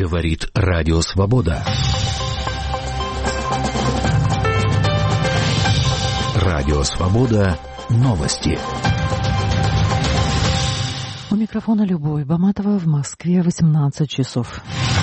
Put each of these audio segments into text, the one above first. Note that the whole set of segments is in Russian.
Говорит Радио Свобода. Радио Свобода. Новости. У микрофона Любовь Баматова, в Москве 18 часов.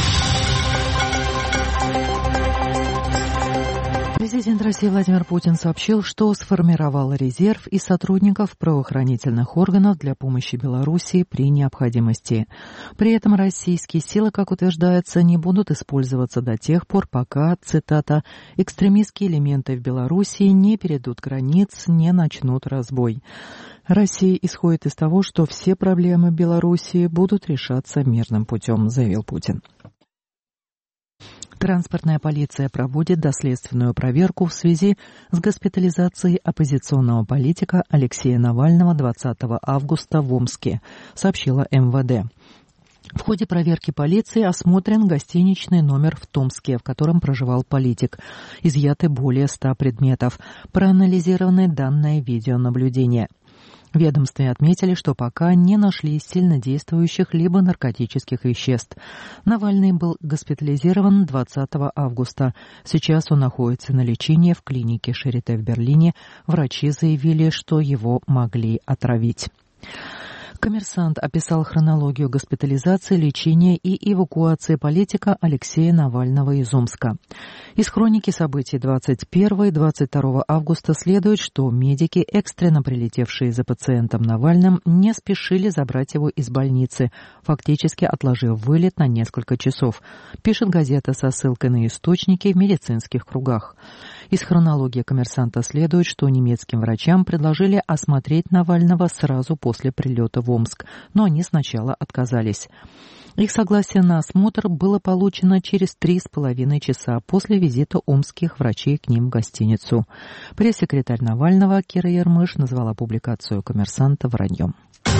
Президент России Владимир Путин сообщил, что сформировал резерв из сотрудников правоохранительных органов для помощи Белоруссии при необходимости. При этом российские силы, как утверждается, не будут использоваться до тех пор, пока, цитата, «экстремистские элементы в Белоруссии не перейдут границ, не начнут разбой». Россия исходит из того, что все проблемы Белоруссии будут решаться мирным путем, заявил Путин. Транспортная полиция проводит доследственную проверку в связи с госпитализацией оппозиционного политика Алексея Навального 20 августа в Омске, сообщила МВД. В ходе проверки полиции осмотрен гостиничный номер в Томске, в котором проживал политик. Изъяты более 100 предметов. Проанализированы данные видеонаблюдения. В ведомстве отметили, что пока не нашли сильнодействующих либо наркотических веществ. Навальный был госпитализирован 20 августа. Сейчас он находится на лечении в клинике Шарите в Берлине. Врачи заявили, что его могли отравить. «Коммерсант» описал хронологию госпитализации, лечения и эвакуации политика Алексея Навального из Омска. Из хроники событий 21 и 22 августа следует, что медики, экстренно прилетевшие за пациентом Навальным, не спешили забрать его из больницы, фактически отложив вылет на несколько часов, пишет газета со ссылкой на источники в медицинских кругах. Из хронологии «Коммерсанта» следует, что немецким врачам предложили осмотреть Навального сразу после прилета в Омск, но они сначала отказались. Их согласие на осмотр было получено через 3,5 часа после визита омских врачей к ним в гостиницу. Пресс-секретарь Навального Кира Ярмыш назвала публикацию «Коммерсанта» враньем.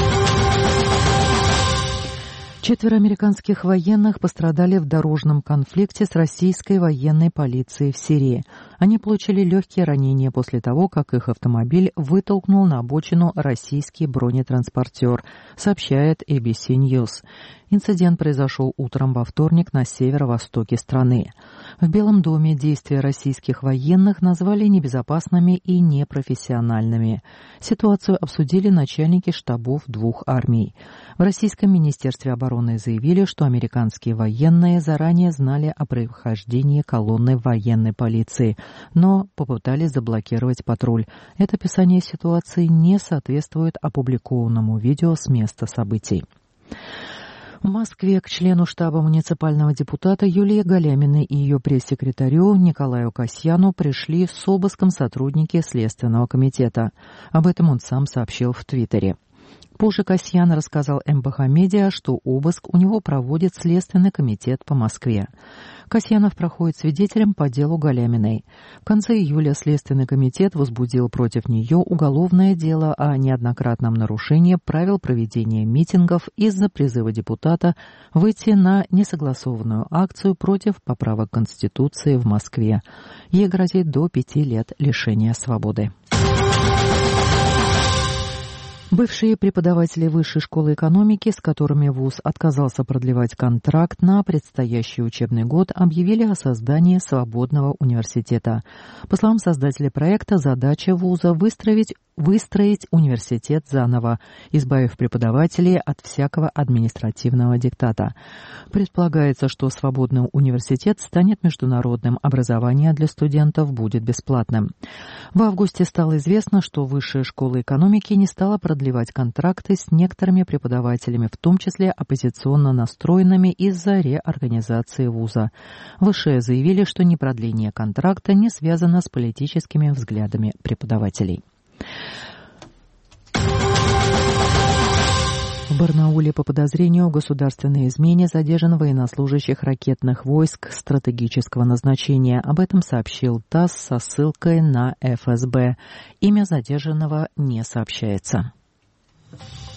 4 американских военных пострадали в дорожном конфликте с российской военной полицией в Сирии. Они получили легкие ранения после того, как их автомобиль вытолкнул на обочину российский бронетранспортер, сообщает ABC News. Инцидент произошел утром во вторник на северо-востоке страны. В Белом доме действия российских военных назвали небезопасными и непрофессиональными. Ситуацию обсудили начальники штабов 2 армий. В Российском министерстве обороны заявили, что американские военные заранее знали о прохождении колонны военной полиции, но попытались заблокировать патруль. Это описание ситуации не соответствует опубликованному видео с места событий. В Москве к члену штаба муниципального депутата Юлии Галяминой и ее пресс-секретарю Николаю Касьяну пришли с обыском сотрудники Следственного комитета. Об этом он сам сообщил в Твиттере. Позже Касьян рассказал МПХ Медиа, что обыск у него проводит Следственный комитет по Москве. Касьянов проходит свидетелем по делу Галяминой. В конце июля Следственный комитет возбудил против нее уголовное дело о неоднократном нарушении правил проведения митингов из-за призыва депутата выйти на несогласованную акцию против поправок Конституции в Москве. Ей грозит до 5 лет лишения свободы. Бывшие преподаватели Высшей школы экономики, с которыми ВУЗ отказался продлевать контракт на предстоящий учебный год, объявили о создании свободного университета. По словам создателей проекта, задача ВУЗа выстроить университет заново, избавив преподавателей от всякого административного диктата. Предполагается, что свободный университет станет международным, образование для студентов будет бесплатным. В августе стало известно, что Высшая школа экономики не стала продлевать контракты с некоторыми преподавателями, в том числе оппозиционно настроенными из-за реорганизации вуза. Высшие заявили, что непродление контракта не связано с политическими взглядами преподавателей. В Барнауле по подозрению в государственной измене задержан военнослужащих ракетных войск стратегического назначения. Об этом сообщил ТАСС со ссылкой на ФСБ. Имя задержанного не сообщается.